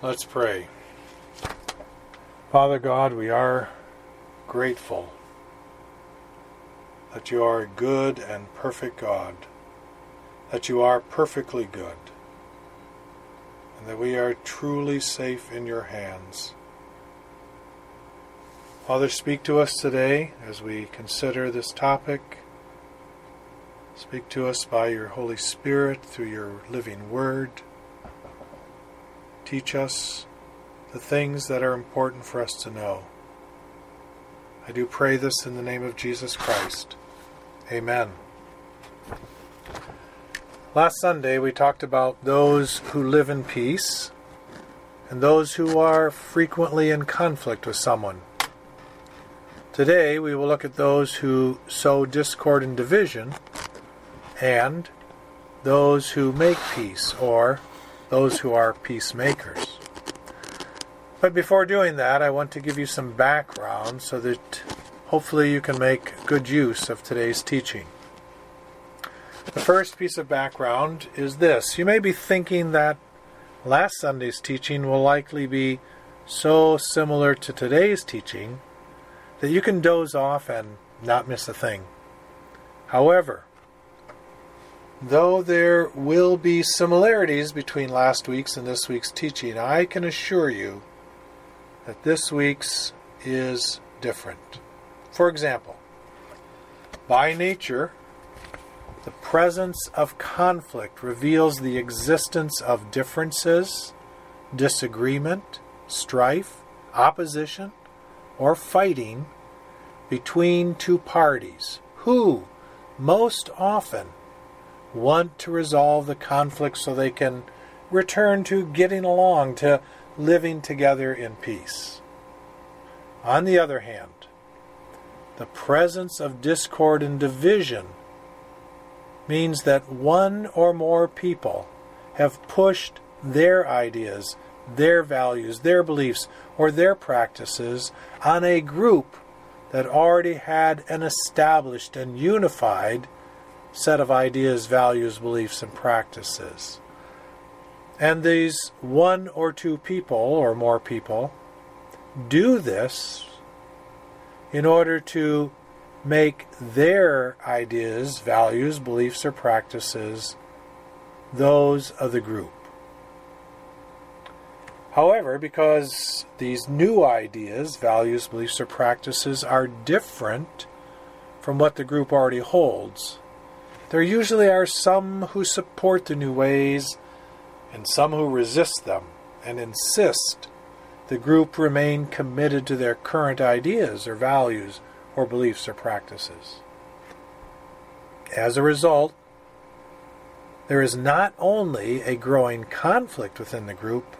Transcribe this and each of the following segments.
Let's pray. Father God, we are grateful that you are a good and perfect God, that you are perfectly good, and that we are truly safe in your hands. Father, speak to us today as we consider this topic. Speak to us by your Holy Spirit through your living word. Teach us the things that are important for us to know. I do pray this in the name of Jesus Christ. Amen. Last Sunday we talked about those who live in peace and those who are frequently in conflict with someone. Today we will look at those who sow discord and division and those who make peace, or those who are peacemakers. But before doing that, I want to give you some background so that hopefully you can make good use of today's teaching. The first piece of background is this. You may be thinking that last Sunday's teaching will likely be so similar to today's teaching that you can doze off and not miss a thing. However, though there will be similarities between last week's and this week's teaching, I can assure you that this week's is different. For example, by nature, the presence of conflict reveals the existence of differences, disagreement, strife, opposition, or fighting between two parties who, most often, want to resolve the conflict so they can return to getting along, to living together in peace. On the other hand, the presence of discord and division means that one or more people have pushed their ideas, their values, their beliefs, or their practices on a group that already had an established and unified set of ideas, values, beliefs, and practices. And these one or two people, or more people, do this in order to make their ideas, values, beliefs, or practices those of the group. However, because these new ideas, values, beliefs, or practices are different from what the group already holds, there usually are some who support the new ways and some who resist them and insist the group remain committed to their current ideas or values or beliefs or practices. As a result, there is not only a growing conflict within the group,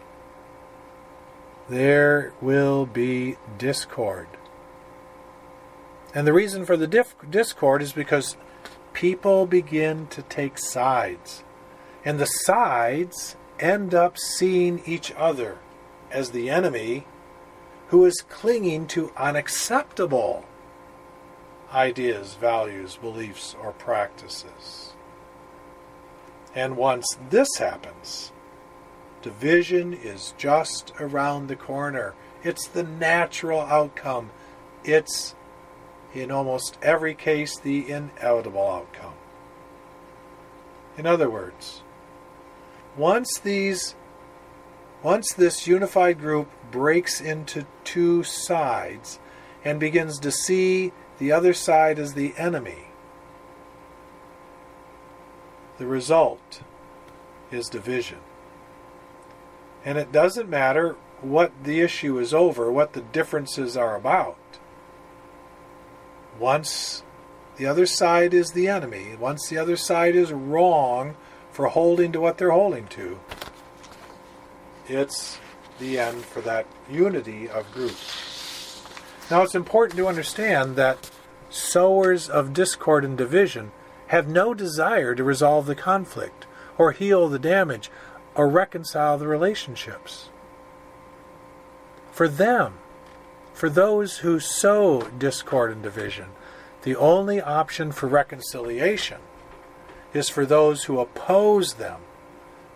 there will be discord. And the reason for the discord is because people begin to take sides. And the sides end up seeing each other as the enemy who is clinging to unacceptable ideas, values, beliefs, or practices. And once this happens, division is just around the corner. It's the natural outcome. It's, in almost every case, the inevitable outcome. In other words, once this unified group breaks into two sides and begins to see the other side as the enemy, the result is division. And it doesn't matter what the issue is over, what the differences are about. Once the other side is the enemy, once the other side is wrong for holding to what they're holding to, it's the end for that unity of group. Now it's important to understand that sowers of discord and division have no desire to resolve the conflict or heal the damage or reconcile the relationships. For them, for those who sow discord and division, the only option for reconciliation is for those who oppose them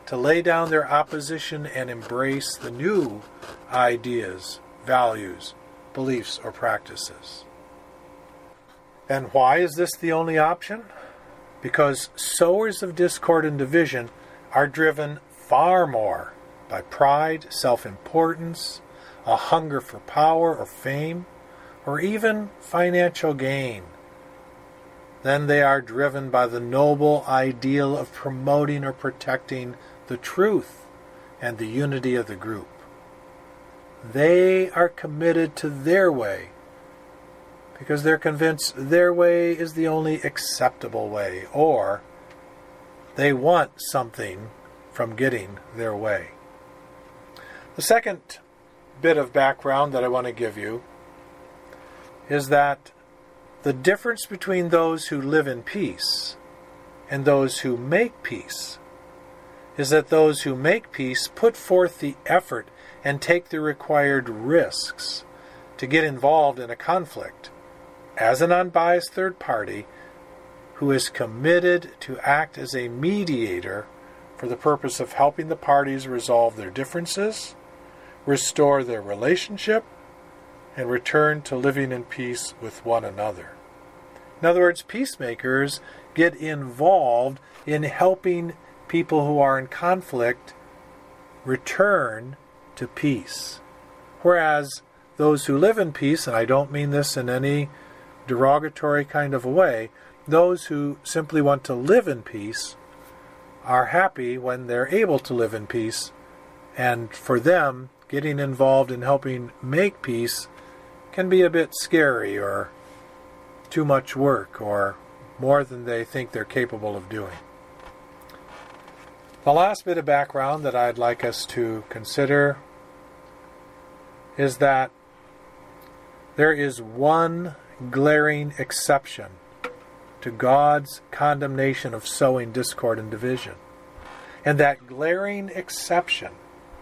to lay down their opposition and embrace the new ideas, values, beliefs, or practices. And why is this the only option? Because sowers of discord and division are driven far more by pride, self-importance, a hunger for power or fame, or even financial gain. Then they are driven by the noble ideal of promoting or protecting the truth and the unity of the group. They are committed to their way because they're convinced their way is the only acceptable way, or they want something from getting their way. The second bit of background that I want to give you is that the difference between those who live in peace and those who make peace is that those who make peace put forth the effort and take the required risks to get involved in a conflict as an unbiased third party who is committed to act as a mediator for the purpose of helping the parties resolve their differences, restore their relationship, and return to living in peace with one another. In other words, peacemakers get involved in helping people who are in conflict return to peace. Whereas those who live in peace, and I don't mean this in any derogatory kind of a way, those who simply want to live in peace are happy when they're able to live in peace, and for them, getting involved in helping make peace can be a bit scary or too much work or more than they think they're capable of doing. The last bit of background that I'd like us to consider is that there is one glaring exception to God's condemnation of sowing discord and division. And that glaring exception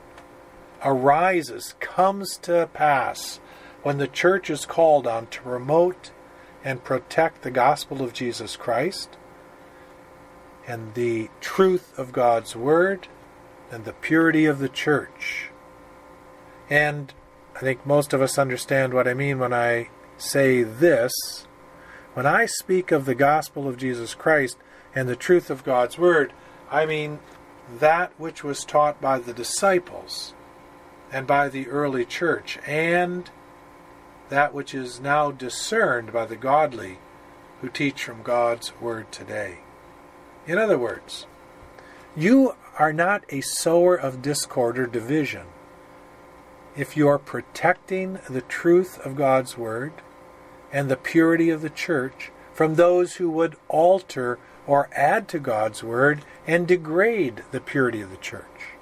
comes to pass when the church is called on to promote and protect the gospel of Jesus Christ and the truth of God's word and the purity of the church. And I think most of us understand what I mean when I say this. When I speak of the gospel of Jesus Christ and the truth of God's word, I mean that which was taught by the disciples and by the early church, and that which is now discerned by the godly who teach from God's word today. In other words, you are not a sower of discord or division if you are protecting the truth of God's word and the purity of the church from those who would alter or add to God's word and degrade the purity of the church.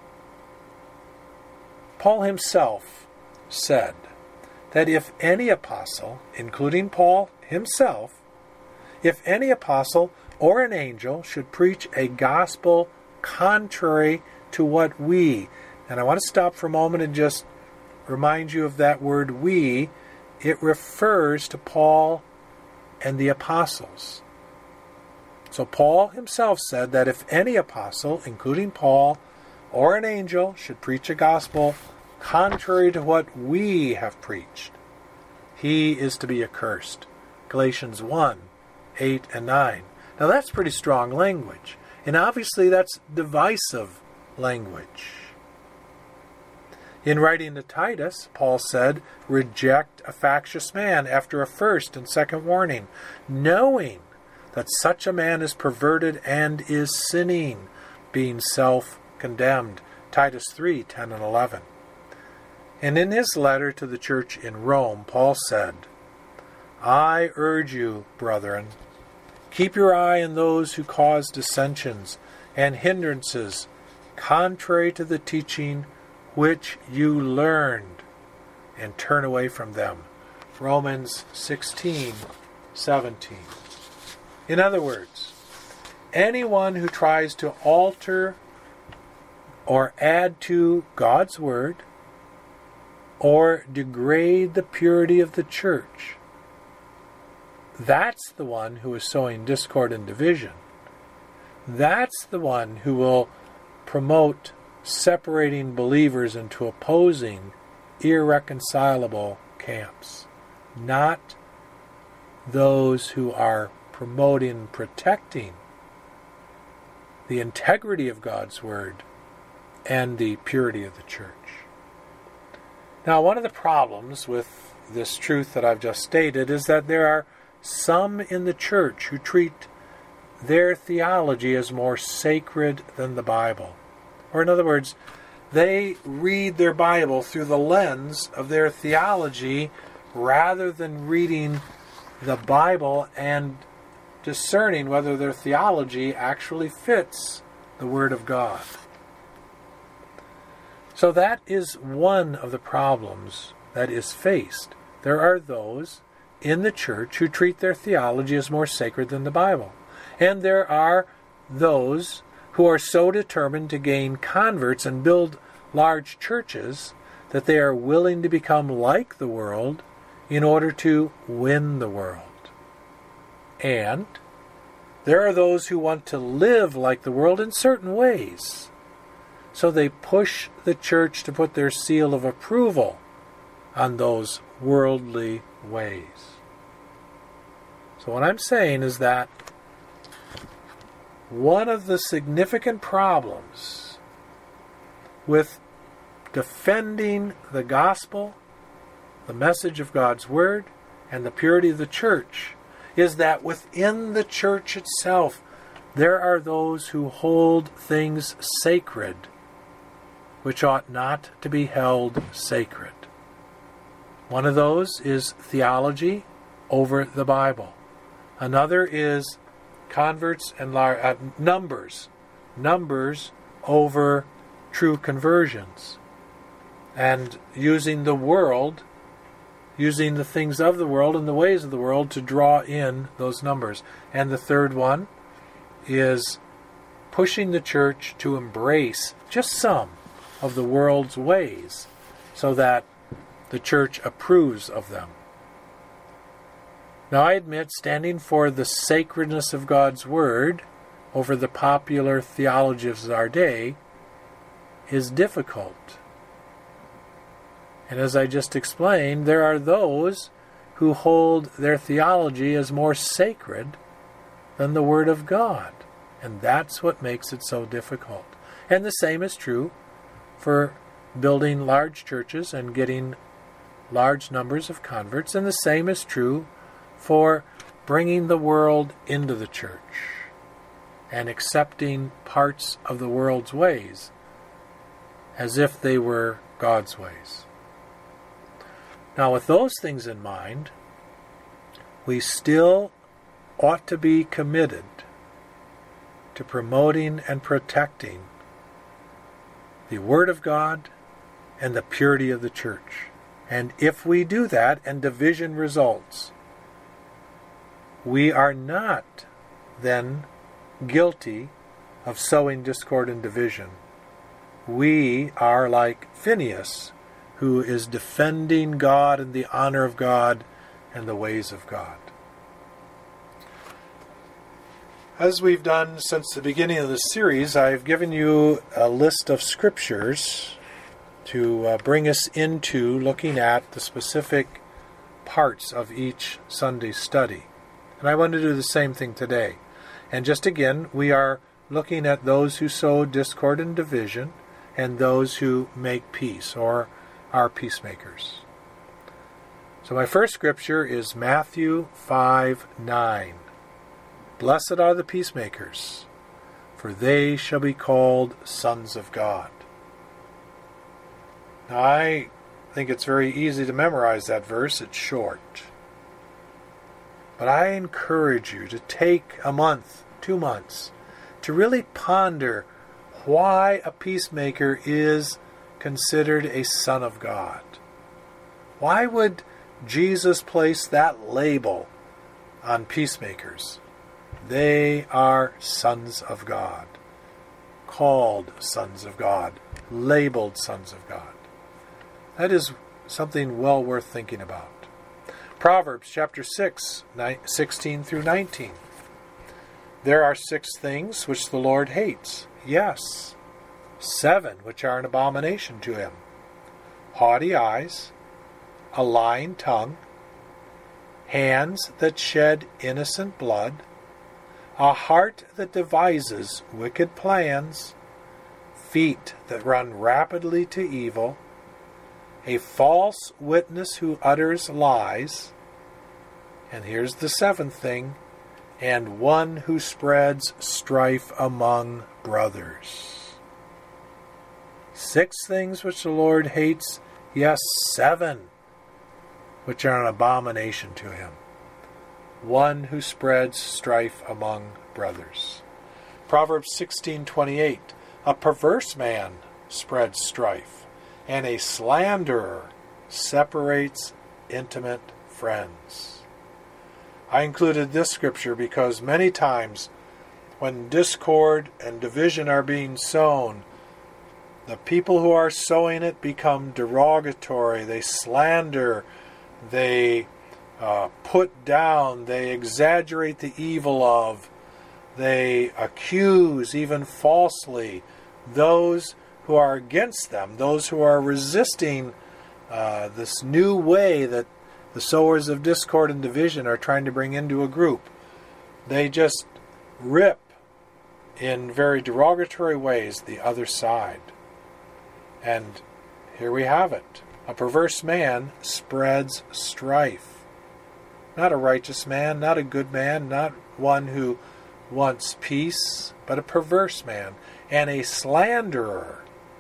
Paul himself said that if any apostle, including Paul himself, if any apostle or an angel should preach a gospel contrary to what we, and I want to stop for a moment and just remind you of that word we, it refers to Paul and the apostles. So Paul himself said that if any apostle, including Paul, or an angel should preach a gospel contrary to what we have preached, he is to be accursed. Galatians 1, 8 and 9. Now that's pretty strong language. And obviously that's divisive language. In writing to Titus, Paul said, reject a factious man after a first and second warning, knowing that such a man is perverted and is sinning, being self-condemned. Titus 3, 10 and 11. And in his letter to the church in Rome, Paul said, I urge you, brethren, keep your eye on those who cause dissensions and hindrances, contrary to the teaching which you learned, and turn away from them. Romans 16, 17. In other words, anyone who tries to alter or add to God's word or degrade the purity of the church, that's the one who is sowing discord and division. That's the one who will promote separating believers into opposing, irreconcilable camps, not those who are promoting and protecting the integrity of God's Word and the purity of the church. Now, one of the problems with this truth that I've just stated is that there are some in the church who treat their theology as more sacred than the Bible. Or in other words, they read their Bible through the lens of their theology rather than reading the Bible and discerning whether their theology actually fits the Word of God. So that is one of the problems that is faced. There are those in the church who treat their theology as more sacred than the Bible. And there are those who are so determined to gain converts and build large churches that they are willing to become like the world in order to win the world. And there are those who want to live like the world in certain ways. So they push the church to put their seal of approval on those worldly ways. So what I'm saying is that one of the significant problems with defending the gospel, the message of God's Word, and the purity of the church is that within the church itself there are those who hold things sacred which ought not to be held sacred. One of those is theology over the Bible. Another is converts and numbers over true conversions, and using the world, using the things of the world and the ways of the world to draw in those numbers. And the third one is pushing the church to embrace just some of the world's ways so that the church approves of them. Now, I admit standing for the sacredness of God's Word over the popular theologies of our day is difficult. And as I just explained, there are those who hold their theology as more sacred than the Word of God. And that's what makes it so difficult. And the same is true for building large churches and getting large numbers of converts. And the same is true for bringing the world into the church and accepting parts of the world's ways as if they were God's ways. Now, with those things in mind, we still ought to be committed to promoting and protecting the Word of God and the purity of the church. And if we do that and division results, we are not then guilty of sowing discord and division. We are like Phinehas, who is defending God and the honor of God and the ways of God. As we've done since the beginning of the series, I've given you a list of scriptures to bring us into looking at the specific parts of each Sunday study. And I want to do the same thing today. And just again, we are looking at those who sow discord and division and those who make peace, or are peacemakers. So my first scripture is Matthew 5:9. Blessed are the peacemakers, for they shall be called sons of God. Now, I think it's very easy to memorize that verse. It's short. But I encourage you to take a month, 2 months, to really ponder why a peacemaker is considered a son of God. Why would Jesus place that label on peacemakers? They are sons of God, called sons of God, labeled sons of God. That is something well worth thinking about. Proverbs chapter 6, 16 through 19. There are 6 things which the Lord hates. Yes, 7 which are an abomination to him: haughty eyes, a lying tongue, hands that shed innocent blood, a heart that devises wicked plans, feet that run rapidly to evil, a false witness who utters lies, and here's the 7th thing, and one who spreads strife among brothers. 6 things which the Lord hates, yes, 7 which are an abomination to him: one who spreads strife among brothers. Proverbs 16:28, a perverse man spreads strife, and a slanderer separates intimate friends. I included this scripture because many times when discord and division are being sown, the people who are sowing it become derogatory. They slander, they put down, they exaggerate the evil of, they accuse, even falsely, those who are against them, those who are resisting this new way that the sowers of discord and division are trying to bring into a group. They just rip in very derogatory ways the other side. And here we have it. A perverse man spreads strife. Not a righteous man, not a good man, not one who wants peace, but a perverse man. And a slanderer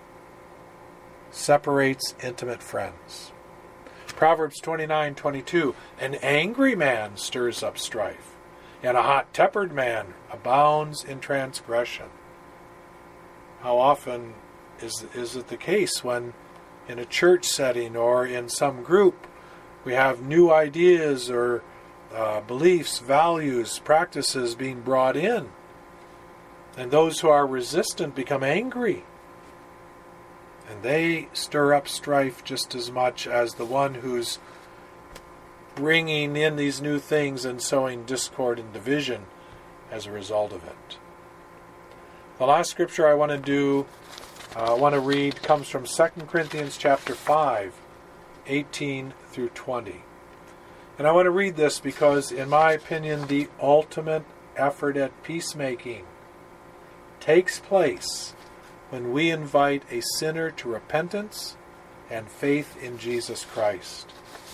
separates intimate friends. Proverbs 29:22, an angry man stirs up strife, and a hot-tempered man abounds in transgression. How often is it the case when in a church setting or in some group we have new ideas or beliefs, values, practices being brought in, and those who are resistant become angry, and they stir up strife just as much as the one who's bringing in these new things and sowing discord and division as a result of it. The last scripture I want to read comes from 2 Corinthians chapter 5, 18 through 20. And I want to read this because, in my opinion, the ultimate effort at peacemaking takes place when we invite a sinner to repentance and faith in Jesus Christ.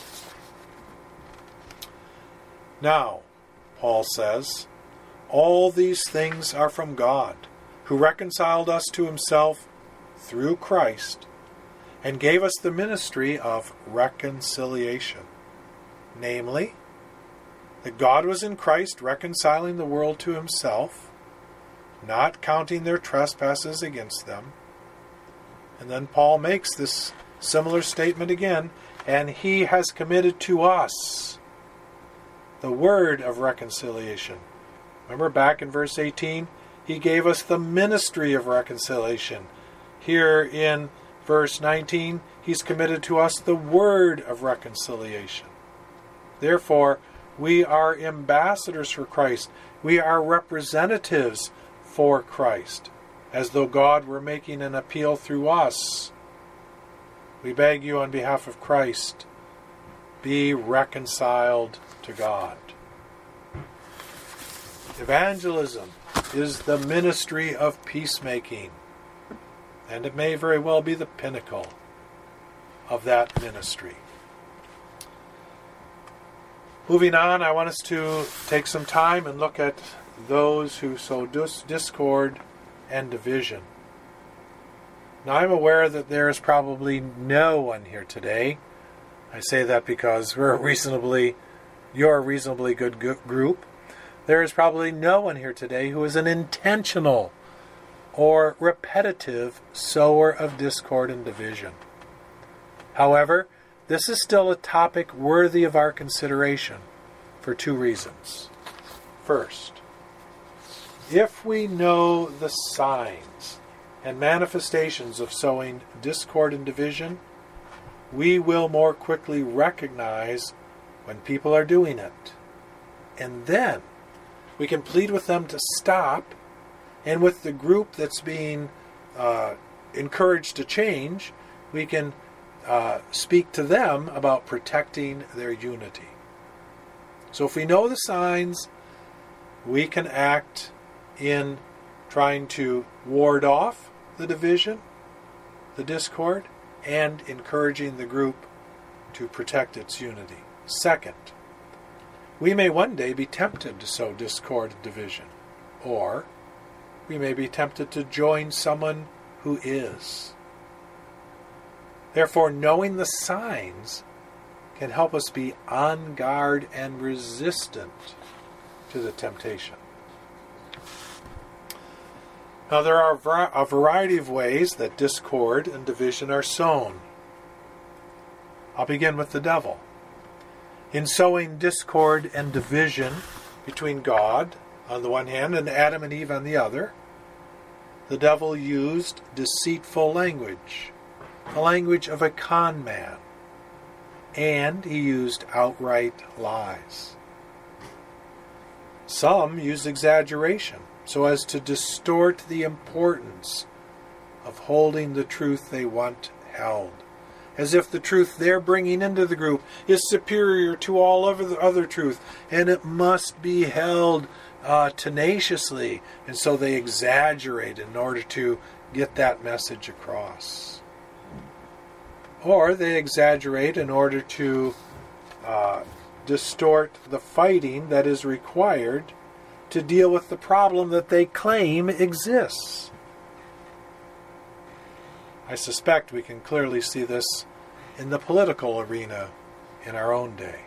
Now, Paul says, all these things are from God, who reconciled us to himself through Christ and gave us the ministry of reconciliation. Namely, that God was in Christ reconciling the world to himself, not counting their trespasses against them. And then Paul makes this similar statement again, and he has committed to us the word of reconciliation. Remember back in verse 18, he gave us the ministry of reconciliation. Here in verse 19, he's committed to us the word of reconciliation. Therefore, we are ambassadors for Christ. We are representatives for Christ, as though God were making an appeal through us. We beg you on behalf of Christ, be reconciled to God. Evangelism is the ministry of peacemaking, and it may very well be the pinnacle of that ministry. Moving on, I want us to take some time and look at those who sow discord and division. Now, I'm aware that there is probably no one here today. I say that because you're a reasonably good group. There is probably no one here today who is an intentional or repetitive sower of discord and division. However, this is still a topic worthy of our consideration for 2 reasons. First, if we know the signs and manifestations of sowing discord and division, we will more quickly recognize when people are doing it. And then we can plead with them to stop, and with the group that's being encouraged to change, we can speak to them about protecting their unity. So if we know the signs, we can act in trying to ward off the division, the discord, and encouraging the group to protect its unity. Second, we may one day be tempted to sow discord and division, or we may be tempted to join someone who is. Therefore, knowing the signs can help us be on guard and resistant to the temptation. Now, there are a variety of ways that discord and division are sown. I'll begin with the devil. In sowing discord and division between God on the one hand and Adam and Eve on the other, the devil used deceitful language, the language of a con man, and he used outright lies. Some use exaggeration so as to distort the importance of holding the truth they want held, as if the truth they're bringing into the group is superior to all other truth, and it must be held tenaciously, and so they exaggerate in order to get that message across. Or they exaggerate in order to distort the fighting that is required to deal with the problem that they claim exists. I suspect we can clearly see this in the political arena in our own day.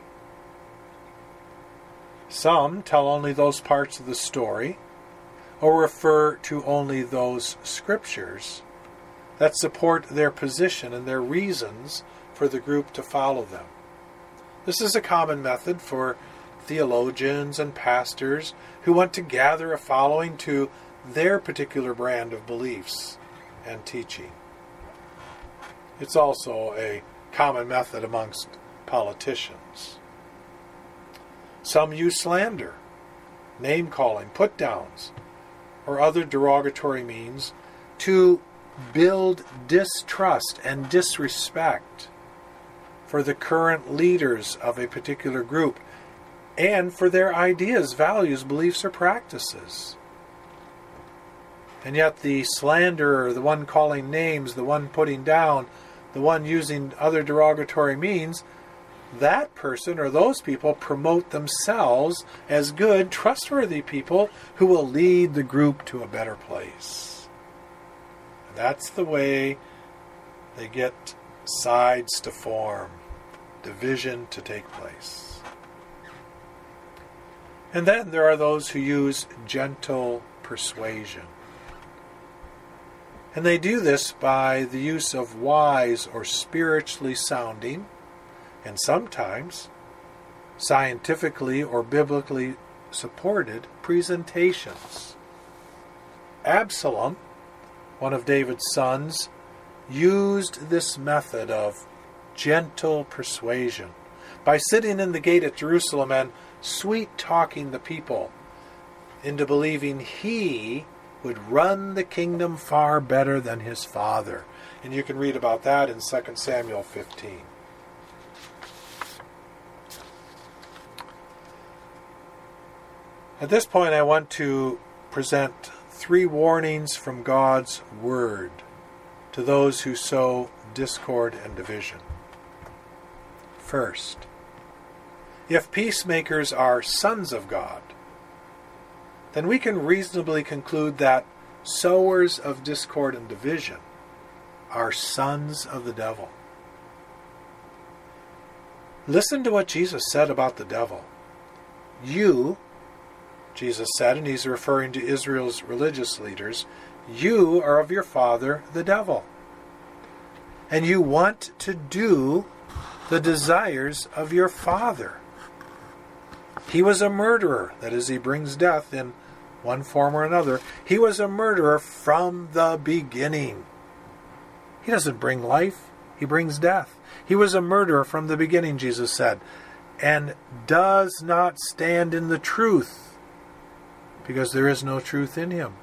Some tell only those parts of the story, or refer to only those scriptures that support their position and their reasons for the group to follow them. This is a common method for theologians and pastors who want to gather a following to their particular brand of beliefs and teaching. It's also a common method amongst politicians. Some use slander, name-calling, put-downs, or other derogatory means to build distrust and disrespect for the current leaders of a particular group and for their ideas, values, beliefs, or practices. And yet the slanderer, the one calling names, the one putting down, the one using other derogatory means, that person or those people promote themselves as good, trustworthy people who will lead the group to a better place. And that's the way they get sides to form, division to take place. And then there are those who use gentle persuasion. And they do this by the use of wise or spiritually sounding, and sometimes scientifically or biblically supported presentations. Absalom, one of David's sons, used this method of gentle persuasion by sitting in the gate at Jerusalem and sweet-talking the people into believing he would run the kingdom far better than his father. And you can read about that in 2 Samuel 15. At this point, I want to present 3 warnings from God's Word to those who sow discord and division. First, if peacemakers are sons of God, then we can reasonably conclude that sowers of discord and division are sons of the devil. Listen to what Jesus said about the devil. You, Jesus said, and he's referring to Israel's religious leaders, you are of your father, the devil, and you want to do the desires of your father. He was a murderer, that is, he brings death in one form or another. He was a murderer from the beginning. He doesn't bring life, he brings death. He was a murderer from the beginning, Jesus said, and does not stand in the truth, because there is no truth in him.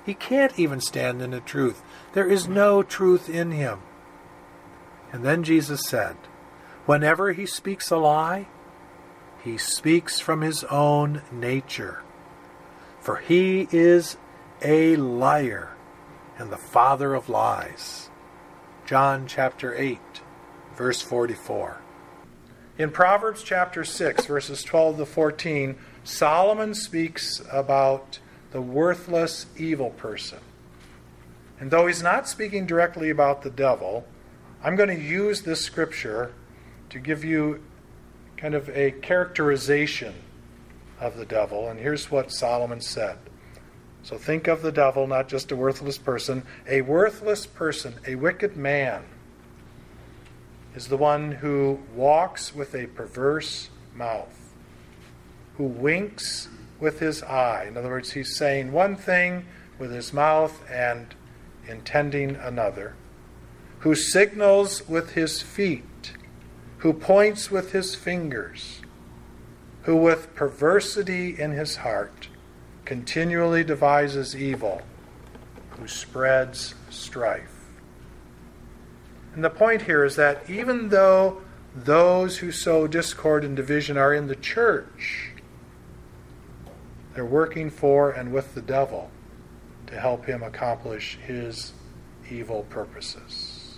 He can't even stand in the truth. There is no truth in him. And then Jesus said, whenever he speaks a lie, he speaks from his own nature. For he is a liar and the father of lies. John chapter 8, verse 44. In Proverbs chapter 6, verses 12 to 14, Solomon speaks about the worthless evil person. And though he's not speaking directly about the devil, I'm going to use this scripture to give you kind of a characterization of the devil. And here's what Solomon said. So think of the devil, not just a worthless person. A worthless person, a wicked man, is the one who walks with a perverse mouth, who winks with his eye. In other words, he's saying one thing with his mouth and intending another, who signals with his feet, who points with his fingers, who with perversity in his heart continually devises evil, who spreads strife. And the point here is that even though those who sow discord and division are in the church, they're working for and with the devil to help him accomplish his evil purposes.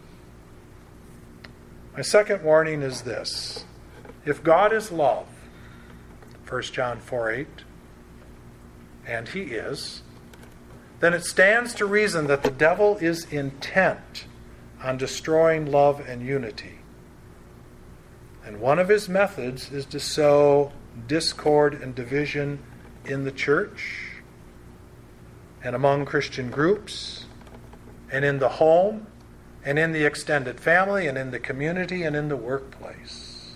My second warning is this. If God is love, 1 John 4:8, and he is, then it stands to reason that the devil is intent on destroying love and unity. And one of his methods is to sow discord and division in the church and among Christian groups and in the home and in the extended family and in the community and in the workplace.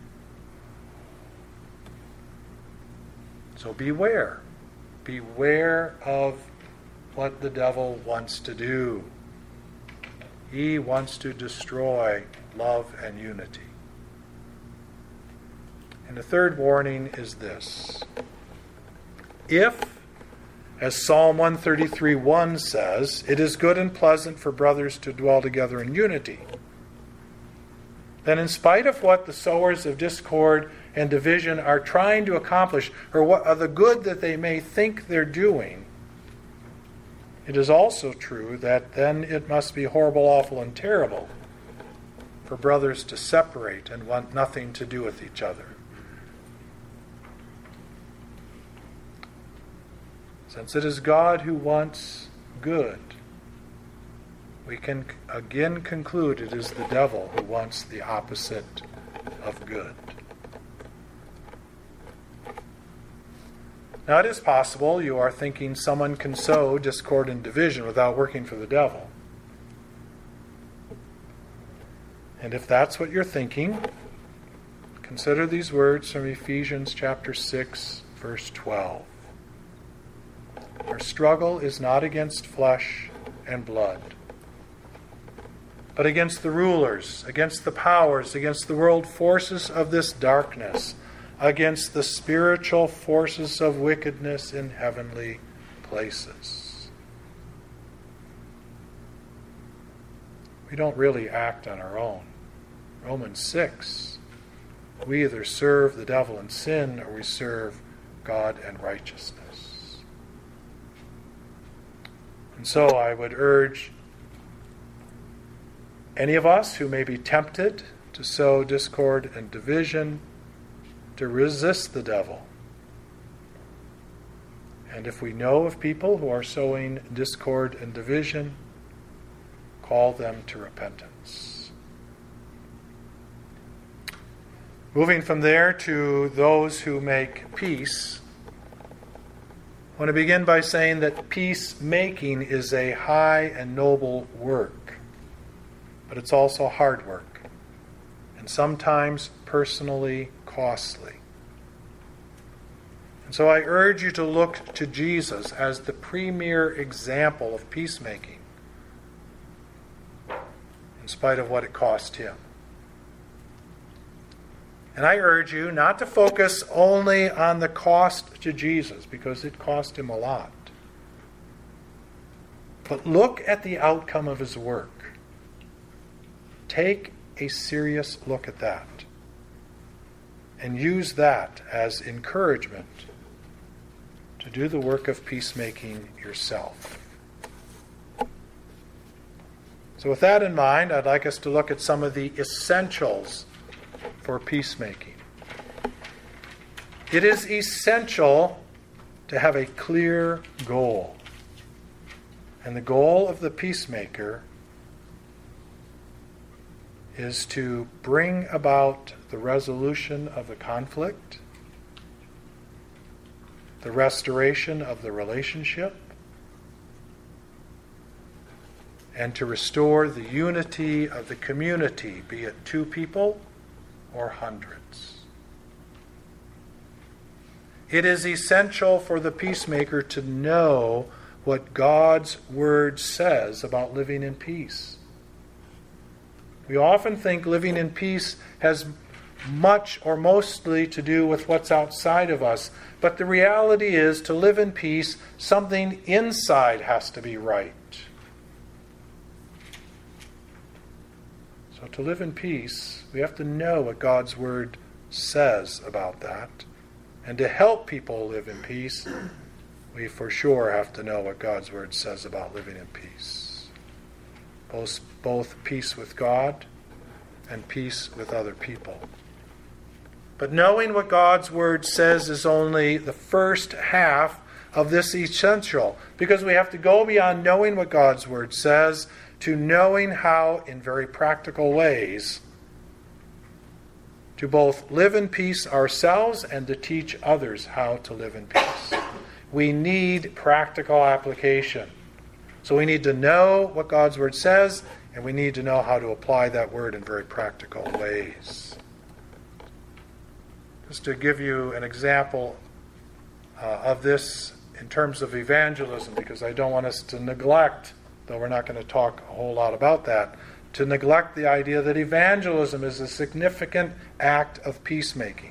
So beware. Beware of what the devil wants to do. He wants to destroy love and unity. And the third warning is this. If, as Psalm 133:1 says, it is good and pleasant for brothers to dwell together in unity, then in spite of what the sowers of discord and division are trying to accomplish, or what are the good that they may think they're doing, it is also true that then it must be horrible, awful, and terrible for brothers to separate and want nothing to do with each other. Since it is God who wants good, we can again conclude it is the devil who wants the opposite of good. Now it is possible you are thinking someone can sow discord and division without working for the devil. And if that's what you're thinking, consider these words from Ephesians chapter 6, verse 12. Our struggle is not against flesh and blood, but against the rulers, against the powers, against the world forces of this darkness, against the spiritual forces of wickedness in heavenly places. We don't really act on our own. Romans 6, we either serve the devil in sin or we serve God in righteousness. And so I would urge any of us who may be tempted to sow discord and division to resist the devil. And if we know of people who are sowing discord and division, call them to repentance. Moving from there to those who make peace, I want to begin by saying that peacemaking is a high and noble work, but it's also hard work, and sometimes personally costly. And so I urge you to look to Jesus as the premier example of peacemaking, in spite of what it cost him. And I urge you not to focus only on the cost to Jesus, because it cost him a lot. But look at the outcome of his work. Take a serious look at that. And use that as encouragement to do the work of peacemaking yourself. So with that in mind, I'd like us to look at some of the essentials for peacemaking. It is essential to have a clear goal. And the goal of the peacemaker is to bring about the resolution of the conflict, the restoration of the relationship, and to restore the unity of the community, be it 2 people or hundreds. It is essential for the peacemaker to know what God's Word says about living in peace. We often think living in peace has much or mostly to do with what's outside of us. But the reality is, to live in peace, something inside has to be right. So to live in peace, we have to know what God's Word says about that. And to help people live in peace, we for sure have to know what God's Word says about living in peace. Both peace with God and peace with other people. But knowing what God's Word says is only the first half of this essential, because we have to go beyond knowing what God's Word says to knowing how, in very practical ways, to both live in peace ourselves and to teach others how to live in peace. We need practical application. So we need to know what God's Word says, and we need to know how to apply that Word in very practical ways. Just to give you an example of this in terms of evangelism, because I don't want us to neglect, though we're not going to talk a whole lot about that, to neglect the idea that evangelism is a significant act of peacemaking.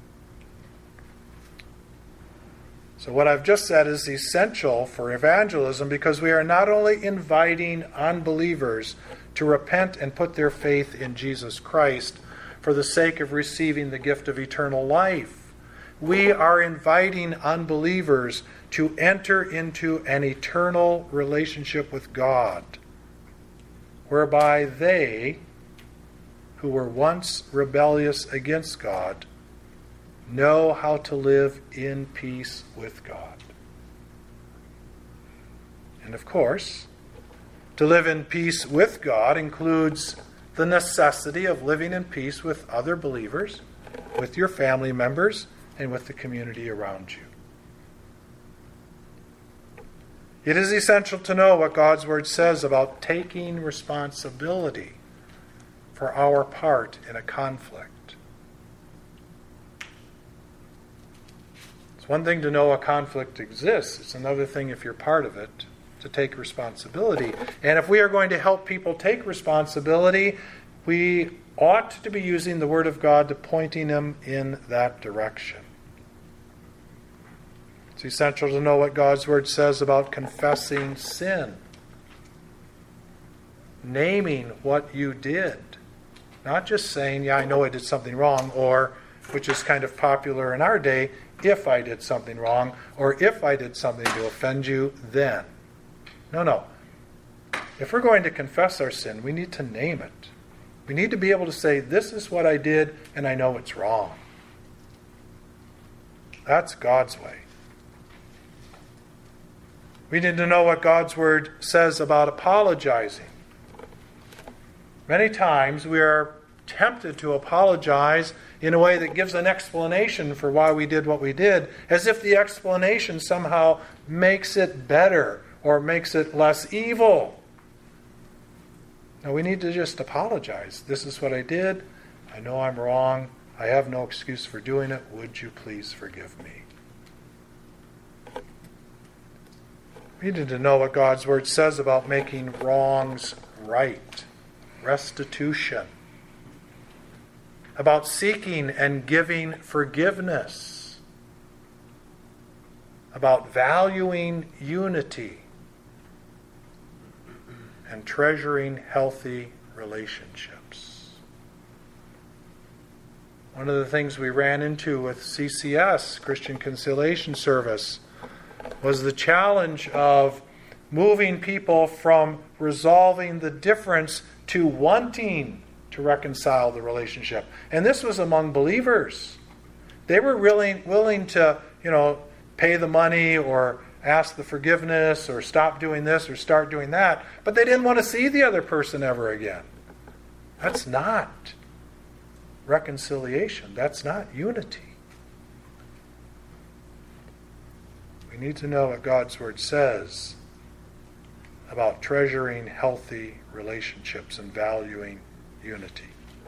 So what I've just said is essential for evangelism, because we are not only inviting unbelievers to repent and put their faith in Jesus Christ for the sake of receiving the gift of eternal life. We are inviting unbelievers to enter into an eternal relationship with God, whereby they, who were once rebellious against God, know how to live in peace with God. And of course, to live in peace with God includes the necessity of living in peace with other believers, with your family members, and with the community around you. It is essential to know what God's Word says about taking responsibility for our part in a conflict. It's one thing to know a conflict exists. It's another thing, if you're part of it, to take responsibility. And if we are going to help people take responsibility, we ought to be using the Word of God to pointing them in that direction. It's essential to know what God's Word says about confessing sin. Naming what you did. Not just saying, yeah, I know I did something wrong, or, which is kind of popular in our day, if I did something wrong, or if I did something to offend you, then. No. If we're going to confess our sin, we need to name it. We need to be able to say, this is what I did, and I know it's wrong. That's God's way. We need to know what God's Word says about apologizing. Many times we are tempted to apologize in a way that gives an explanation for why we did what we did, as if the explanation somehow makes it better or makes it less evil. No, we need to just apologize. This is what I did. I know I'm wrong. I have no excuse for doing it. Would you please forgive me? We need to know what God's Word says about making wrongs right. Restitution. About seeking and giving forgiveness. About valuing unity. and treasuring healthy relationships. One of the things we ran into with CCS, Christian Conciliation Service, was the challenge of moving people from resolving the difference to wanting to reconcile the relationship. And this was among believers. They were really willing to, pay the money or ask the forgiveness or stop doing this or start doing that, but they didn't want to see the other person ever again. That's not reconciliation. That's not unity. We need to know what God's Word says about treasuring healthy relationships and valuing unity.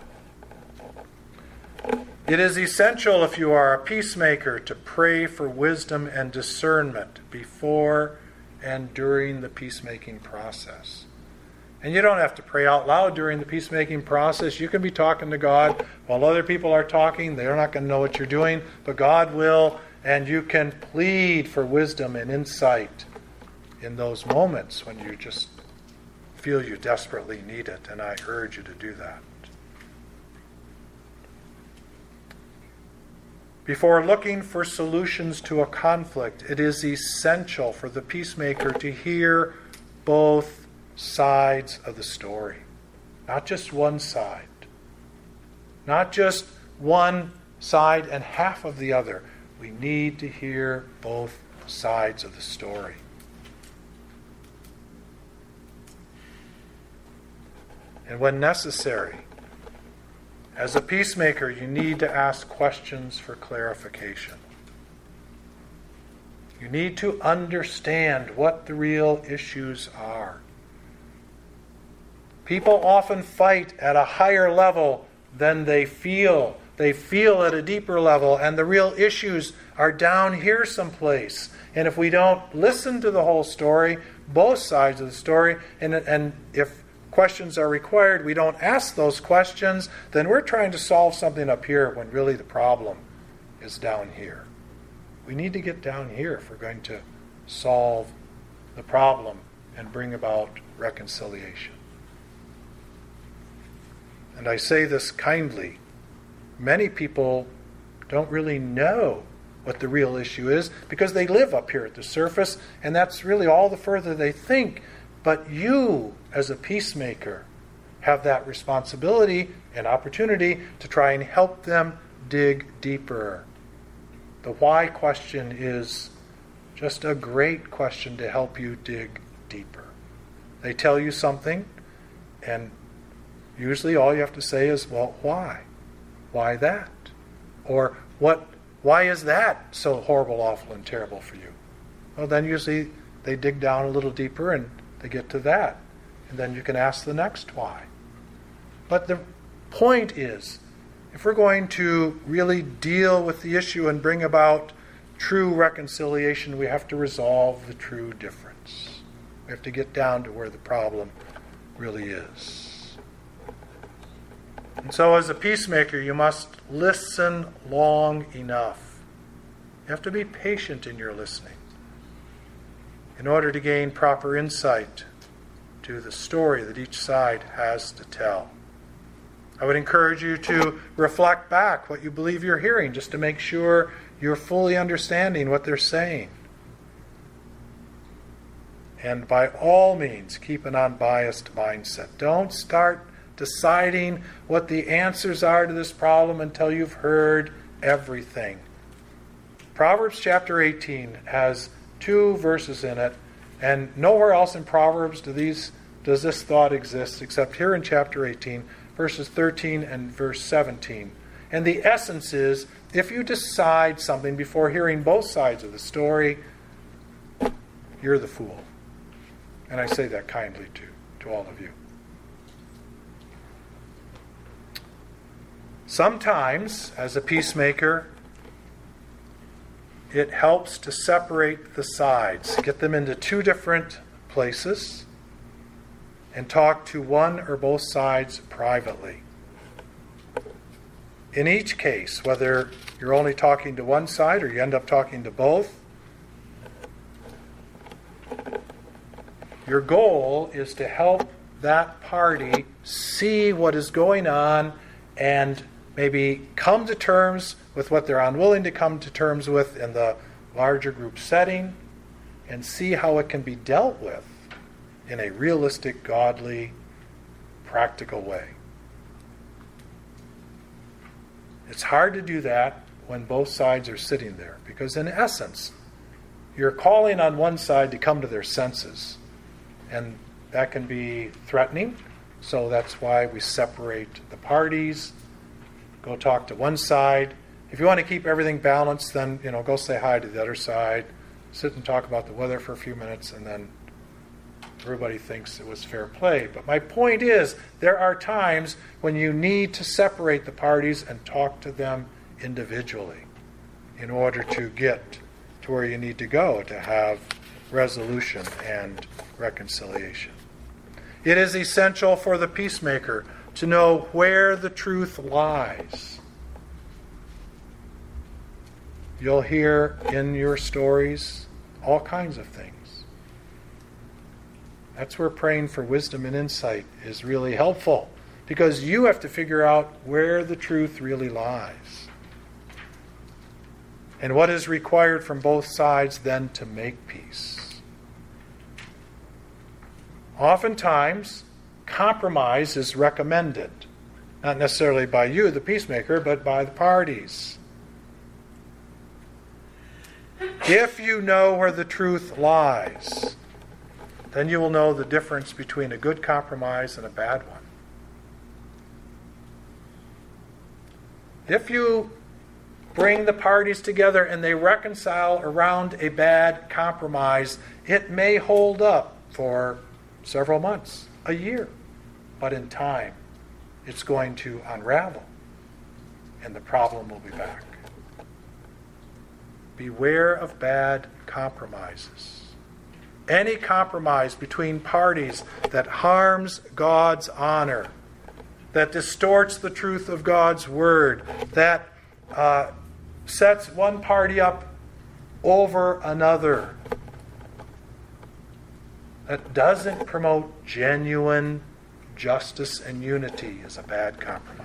It is essential, if you are a peacemaker, to pray for wisdom and discernment before and during the peacemaking process. And you don't have to pray out loud during the peacemaking process. You can be talking to God while other people are talking. They're not going to know what you're doing, but God will, and you can plead for wisdom and insight in those moments when you just feel you desperately need it, and I urge you to do that. Before looking for solutions to a conflict, it is essential for the peacemaker to hear both sides of the story. Not just one side. Not just one side and half of the other. We need to hear both sides of the story. And when necessary, as a peacemaker, you need to ask questions for clarification. You need to understand what the real issues are. People often fight at a higher level than they feel. They feel at a deeper level, and the real issues are down here someplace. And if we don't listen to the whole story, both sides of the story, and if questions are required, we don't ask those questions, then we're trying to solve something up here when really the problem is down here. We need to get down here if we're going to solve the problem and bring about reconciliation. And I say this kindly. Many people don't really know what the real issue is because they live up here at the surface, and that's really all the further they think. But you, as a peacemaker, have that responsibility and opportunity to try and help them dig deeper. The why question is just a great question to help you dig deeper. They tell you something, and usually all you have to say is, well, why? Why that? Or why is that so horrible, awful, and terrible for you? Well, then usually they dig down a little deeper and they get to that. And then you can ask the next why. But the point is, if we're going to really deal with the issue and bring about true reconciliation, we have to resolve the true difference. We have to get down to where the problem really is. And so as a peacemaker, you must listen long enough. You have to be patient in your listening in order to gain proper insight to the story that each side has to tell. I would encourage you to reflect back what you believe you're hearing, just to make sure you're fully understanding what they're saying. And by all means, keep an unbiased mindset. Don't start deciding what the answers are to this problem until you've heard everything. Proverbs chapter 18 has 2 verses in it, and nowhere else in Proverbs does this thought exist except here in chapter 18, verses 13 and verse 17. And the essence is, if you decide something before hearing both sides of the story, you're the fool. And I say that kindly to all of you. Sometimes, as a peacemaker, it helps to separate the sides, get them into 2 different places, and talk to one or both sides privately. In each case, whether you're only talking to one side or you end up talking to both, Your goal is to help that party see what is going on and maybe come to terms with what they're unwilling to come to terms with in the larger group setting, and see how it can be dealt with in a realistic, godly, practical way. It's hard to do that when both sides are sitting there, because in essence, you're calling on one side to come to their senses, and that can be threatening. So that's why we separate the parties. Go talk to one side. If you want to keep everything balanced, then go say hi to the other side. Sit and talk about the weather for a few minutes, and then everybody thinks it was fair play. But my point is, there are times when you need to separate the parties and talk to them individually in order to get to where you need to go to have resolution and reconciliation. It is essential for the peacemaker to know where the truth lies. You'll hear in your stories all kinds of things. That's where praying for wisdom and insight is really helpful, because you have to figure out where the truth really lies and what is required from both sides then to make peace. Oftentimes, compromise is recommended, not necessarily by you, the peacemaker, but by the parties. If you know where the truth lies, then you will know the difference between a good compromise and a bad one. If you bring the parties together and they reconcile around a bad compromise, it may hold up for several months, a year, but in time it's going to unravel and the problem will be back. Beware of bad compromises. Any compromise between parties that harms God's honor, that distorts the truth of God's word, that sets one party up over another, that doesn't promote genuine justice and unity, is a bad compromise.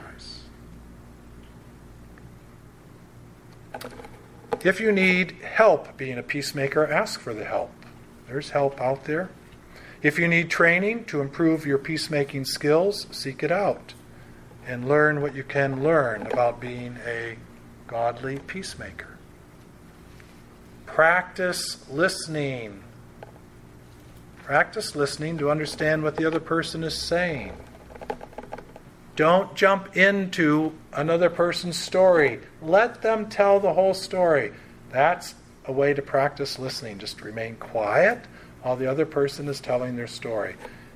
If you need help being a peacemaker, ask for the help. There's help out there. If you need training to improve your peacemaking skills, seek it out and learn what you can learn about being a godly peacemaker. Practice listening. Practice listening to understand what the other person is saying. Don't jump into another person's story. Let them tell the whole story. That's a way to practice listening. Just remain quiet while the other person is telling their story.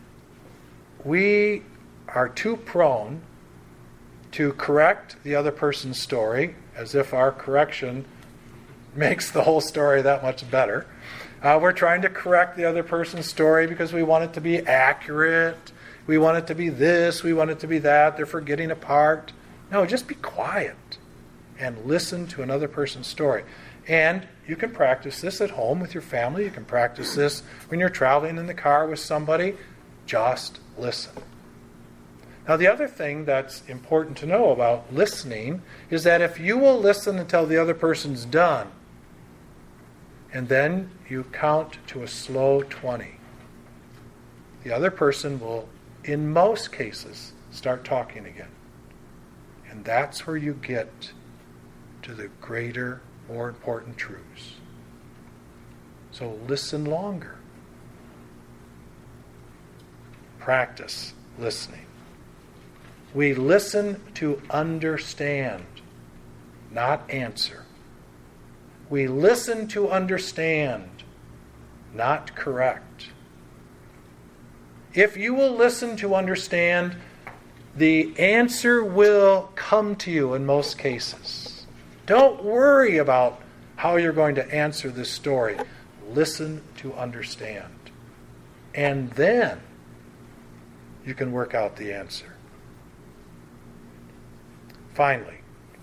We are too prone to correct the other person's story, as if our correction makes the whole story that much better. We're trying to correct the other person's story because we want it to be accurate. We want it to be this, we want it to be that. They're forgetting a part. No, just be quiet and listen to another person's story. And you can practice this at home with your family. You can practice this when you're traveling in the car with somebody. Just listen. Now, the other thing that's important to know about listening is that if you will listen until the other person's done, and then you count to a slow 20, the other person will, in most cases, start talking again. And that's where you get to the greater, more important truths. So listen longer. Practice listening. We listen to understand, not answer. We listen to understand, not correct. If you will listen to understand, the answer will come to you in most cases. Don't worry about how you're going to answer this story. Listen to understand. And then you can work out the answer. Finally,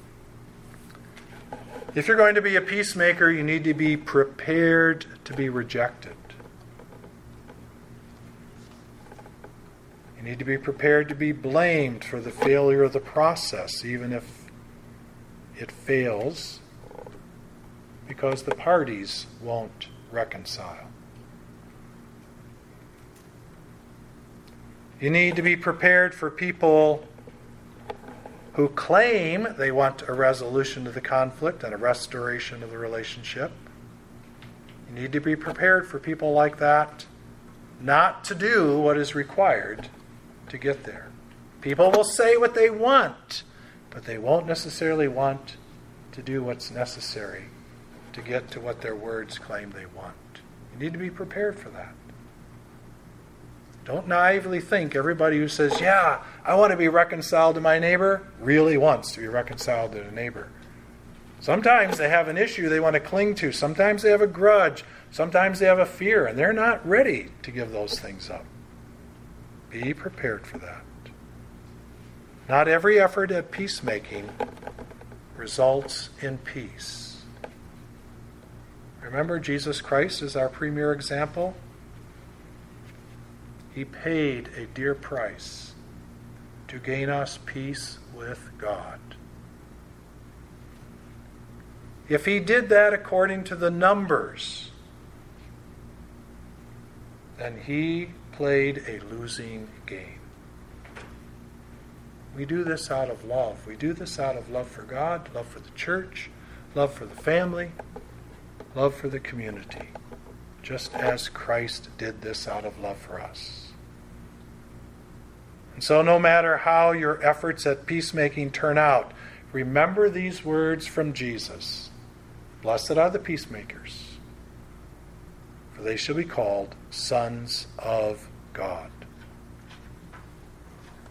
if you're going to be a peacemaker, you need to be prepared to be rejected. You need to be prepared to be blamed for the failure of the process, even if it fails, because the parties won't reconcile. You need to be prepared for people who claim they want a resolution to the conflict and a restoration of the relationship. You need to be prepared for people like that not to do what is required to get there. People will say what they want, but they won't necessarily want to do what's necessary to get to what their words claim they want. You need to be prepared for that. Don't naively think everybody who says, yeah, I want to be reconciled to my neighbor, really wants to be reconciled to the neighbor. Sometimes they have an issue they want to cling to. Sometimes they have a grudge. Sometimes they have a fear, and they're not ready to give those things up. Be prepared for that. Not every effort at peacemaking results in peace. Remember, Jesus Christ is our premier example. He paid a dear price to gain us peace with God. If he did that according to the numbers, then he played a losing game. We do this out of love. We do this out of love for God, love for the church, love for the family, love for the community, just as Christ did this out of love for us. And so no matter how your efforts at peacemaking turn out, remember these words from Jesus. Blessed are the peacemakers, for they shall be called sons of God.